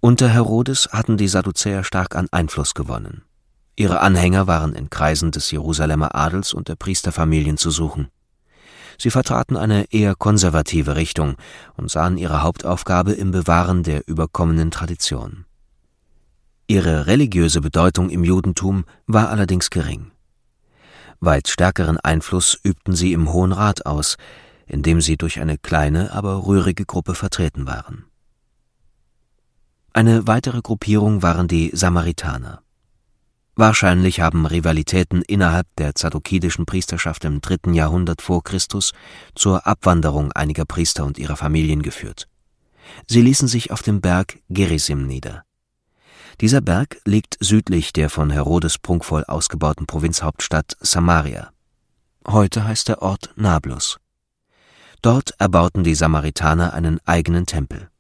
Unter Herodes hatten die Sadduzäer stark an Einfluss gewonnen. Ihre Anhänger waren in Kreisen des Jerusalemer Adels und der Priesterfamilien zu suchen. Sie vertraten eine eher konservative Richtung und sahen ihre Hauptaufgabe im Bewahren der überkommenen Tradition. Ihre religiöse Bedeutung im Judentum war allerdings gering. Weit stärkeren Einfluss übten sie im Hohen Rat aus, in dem sie durch eine kleine, aber rührige Gruppe vertreten waren. Eine weitere Gruppierung waren die Samaritaner. Wahrscheinlich haben Rivalitäten innerhalb der zadokidischen Priesterschaft im 3. Jahrhundert vor Christus zur Abwanderung einiger Priester und ihrer Familien geführt. Sie ließen sich auf dem Berg Gerisim nieder. Dieser Berg liegt südlich der von Herodes prunkvoll ausgebauten Provinzhauptstadt Samaria. Heute heißt der Ort Nablus. Dort erbauten die Samaritaner einen eigenen Tempel.